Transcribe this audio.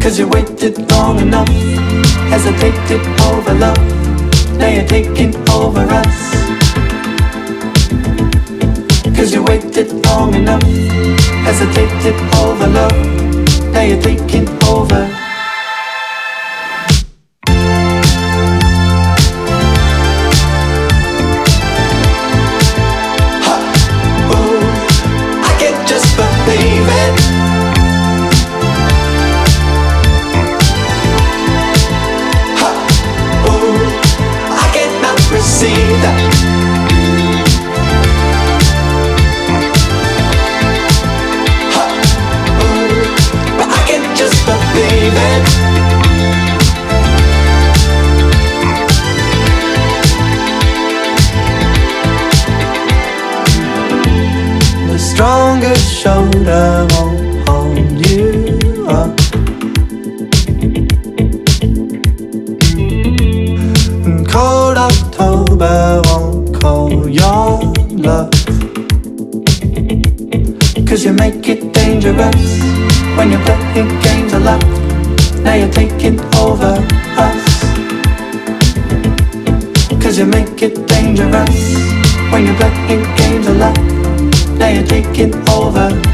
you waited long enough, hesitated over love. Now you're taking over us. 'Cause you waited long enough, hesitated over love. Now you're taking over. Stronger shoulder won't hold you up, and cold October won't call your love. 'Cause you make it dangerous when you're playing games of love. Now you're taking over us. 'Cause you make it dangerous when you're playing games of love. Now you're taking over.